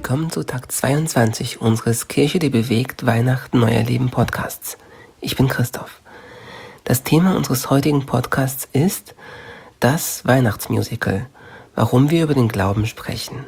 Willkommen zu Tag 22 unseres Kirche, die bewegt, Weihnachten neu erleben Podcasts. Ich bin Christoph. Das Thema unseres heutigen Podcasts ist das Weihnachtsmusical, warum wir über den Glauben sprechen.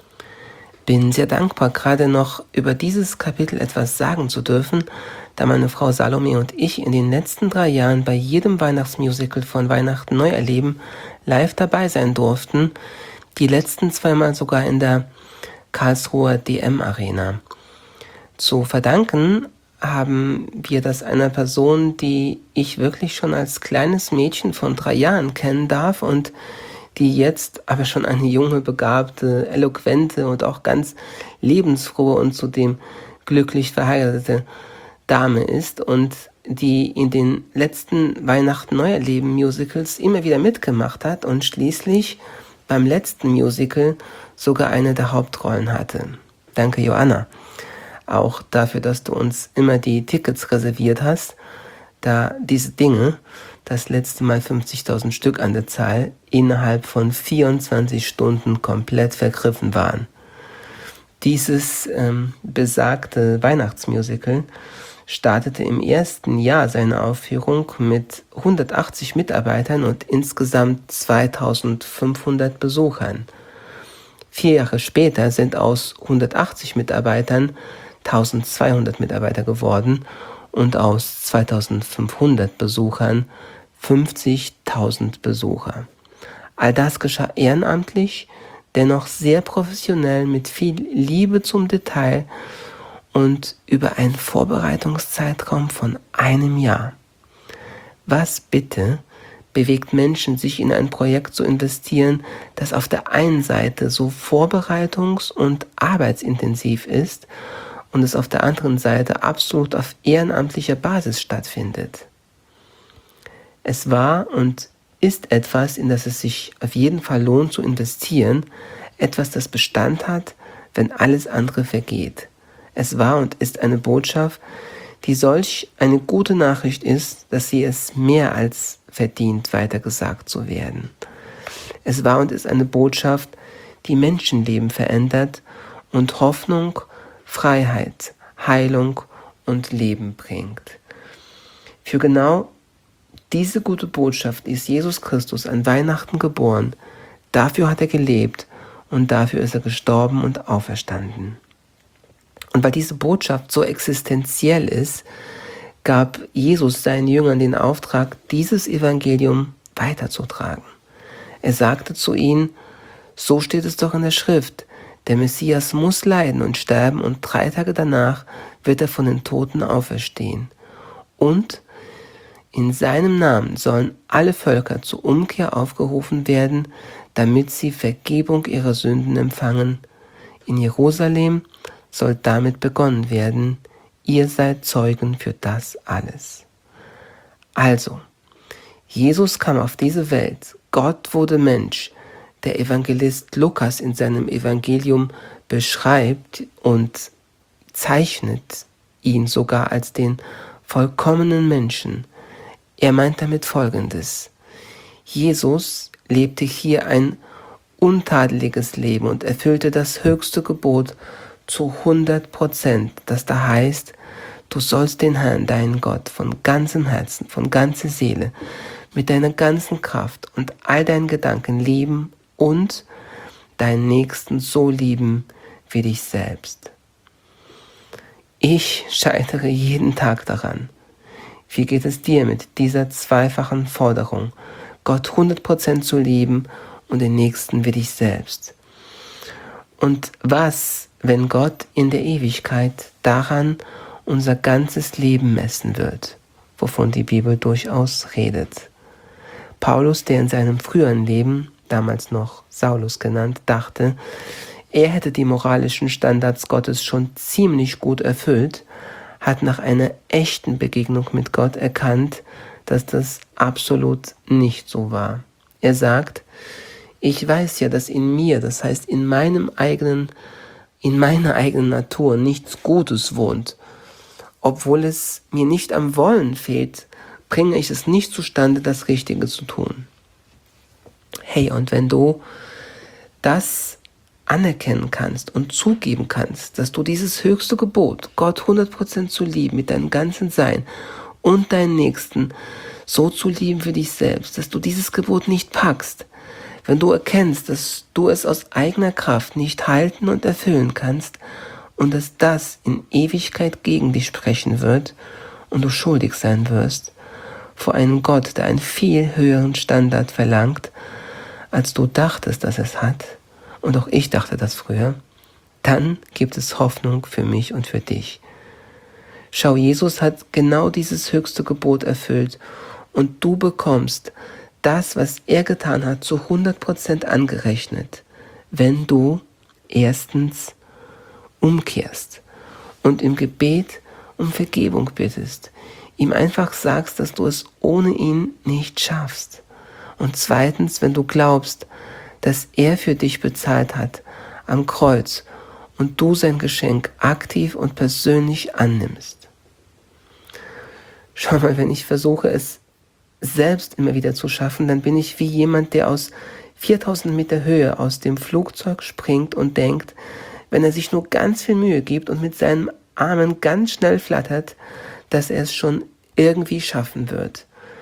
Bin sehr dankbar, gerade noch über dieses Kapitel etwas sagen zu dürfen, da meine Frau Salome und ich in den letzten 3 Jahren bei jedem Weihnachtsmusical von Weihnachten neu erleben live dabei sein durften, die letzten 2 Mal sogar in der Karlsruher DM Arena. Zu verdanken haben wir das einer Person, die ich wirklich schon als kleines Mädchen von 3 Jahren kennen darf und die jetzt aber schon eine junge, begabte, eloquente und auch ganz lebensfrohe und zudem glücklich verheiratete Dame ist und die in den letzten Weihnachten-Neuerleben-Musicals immer wieder mitgemacht hat und schließlich beim letzten Musical sogar eine der Hauptrollen hatte. Danke, Joanna. Auch dafür, dass du uns immer die Tickets reserviert hast, da diese Dinge, das letzte Mal 50.000 Stück an der Zahl, innerhalb von 24 Stunden komplett vergriffen waren. Dieses besagte Weihnachtsmusical startete im ersten Jahr seine Aufführung mit 180 Mitarbeitern und insgesamt 2.500 Besuchern. 4 Jahre später sind aus 180 Mitarbeitern 1.200 Mitarbeiter geworden und aus 2.500 Besuchern 50.000 Besucher. All das geschah ehrenamtlich, dennoch sehr professionell mit viel Liebe zum Detail und über einen Vorbereitungszeitraum von 1 Jahr. Was bitte bewegt Menschen, sich in ein Projekt zu investieren, das auf der einen Seite so vorbereitungs- und arbeitsintensiv ist und es auf der anderen Seite absolut auf ehrenamtlicher Basis stattfindet? Es war und ist etwas, in das es sich auf jeden Fall lohnt zu investieren, etwas, das Bestand hat, wenn alles andere vergeht. Es war und ist eine Botschaft, die solch eine gute Nachricht ist, dass sie es mehr als verdient, weitergesagt zu werden. Es war und ist eine Botschaft, die Menschenleben verändert und Hoffnung, Freiheit, Heilung und Leben bringt. Für genau diese gute Botschaft ist Jesus Christus an Weihnachten geboren. Dafür hat er gelebt und dafür ist er gestorben und auferstanden. Und weil diese Botschaft so existenziell ist, gab Jesus seinen Jüngern den Auftrag, dieses Evangelium weiterzutragen. Er sagte zu ihnen, so steht es doch in der Schrift, der Messias muss leiden und sterben und 3 Tage danach wird er von den Toten auferstehen. Und in seinem Namen sollen alle Völker zur Umkehr aufgerufen werden, damit sie Vergebung ihrer Sünden empfangen. In Jerusalem soll damit begonnen werden, ihr seid Zeugen für das alles. Also, Jesus kam auf diese Welt, Gott wurde Mensch. Der Evangelist Lukas in seinem Evangelium beschreibt und zeichnet ihn sogar als den vollkommenen Menschen. Er meint damit Folgendes: Jesus lebte hier ein untadeliges Leben und erfüllte das höchste Gebot zu 100%, das da heißt, du sollst den Herrn, deinen Gott, von ganzem Herzen, von ganzer Seele, mit deiner ganzen Kraft und all deinen Gedanken lieben und deinen Nächsten so lieben wie dich selbst. Ich scheitere jeden Tag daran. Wie geht es dir mit dieser zweifachen Forderung, Gott 100% zu lieben und den Nächsten wie dich selbst? Und was, wenn Gott in der Ewigkeit daran unser ganzes Leben messen wird, wovon die Bibel durchaus redet? Paulus, der in seinem früheren Leben, damals noch Saulus genannt, dachte, er hätte die moralischen Standards Gottes schon ziemlich gut erfüllt, hat nach einer echten Begegnung mit Gott erkannt, dass das absolut nicht so war. Er sagt, ich weiß ja, dass in mir, das heißt in meiner eigenen Natur nichts Gutes wohnt. Obwohl es mir nicht am Wollen fehlt, bringe ich es nicht zustande, das Richtige zu tun. Hey, und wenn du das anerkennen kannst und zugeben kannst, dass du dieses höchste Gebot, Gott 100% zu lieben mit deinem ganzen Sein und deinen Nächsten so zu lieben wie dich selbst, dass du dieses Gebot nicht packst, wenn du erkennst, dass du es aus eigener Kraft nicht halten und erfüllen kannst und dass das in Ewigkeit gegen dich sprechen wird und du schuldig sein wirst vor einem Gott, der einen viel höheren Standard verlangt, als du dachtest, dass es hat, und auch ich dachte das früher, dann gibt es Hoffnung für mich und für dich. Schau, Jesus hat genau dieses höchste Gebot erfüllt und du bekommst das, was er getan hat, zu 100% angerechnet, wenn du erstens umkehrst und im Gebet um Vergebung bittest, ihm einfach sagst, dass du es ohne ihn nicht schaffst. Und zweitens, wenn du glaubst, dass er für dich bezahlt hat am Kreuz und du sein Geschenk aktiv und persönlich annimmst. Schau mal, wenn ich versuche, es selbst immer wieder zu schaffen, dann bin ich wie jemand, der aus 4000 Meter Höhe aus dem Flugzeug springt und denkt, wenn er sich nur ganz viel Mühe gibt und mit seinen Armen ganz schnell flattert, dass er es schon irgendwie schaffen wird.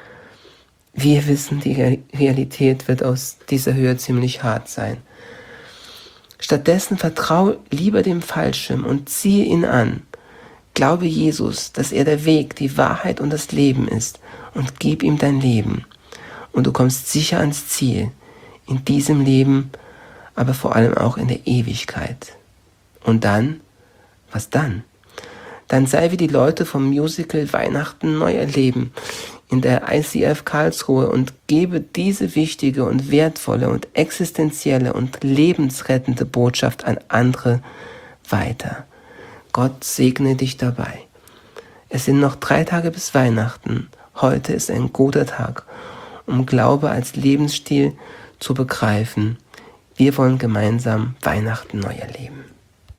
Wir wissen, die Realität wird aus dieser Höhe ziemlich hart sein. Stattdessen vertraue lieber dem Fallschirm und ziehe ihn an. Glaube Jesus, dass er der Weg, die Wahrheit und das Leben ist, und gib ihm dein Leben. Und du kommst sicher ans Ziel, in diesem Leben, aber vor allem auch in der Ewigkeit. Und dann? Was dann? Dann sei wie die Leute vom Musical Weihnachten neu erleben in der ICF Karlsruhe und gebe diese wichtige und wertvolle und existenzielle und lebensrettende Botschaft an andere weiter. Gott segne dich dabei. Es sind noch 3 Tage bis Weihnachten. Heute ist ein guter Tag, um Glaube als Lebensstil zu begreifen. Wir wollen gemeinsam Weihnachten neu erleben.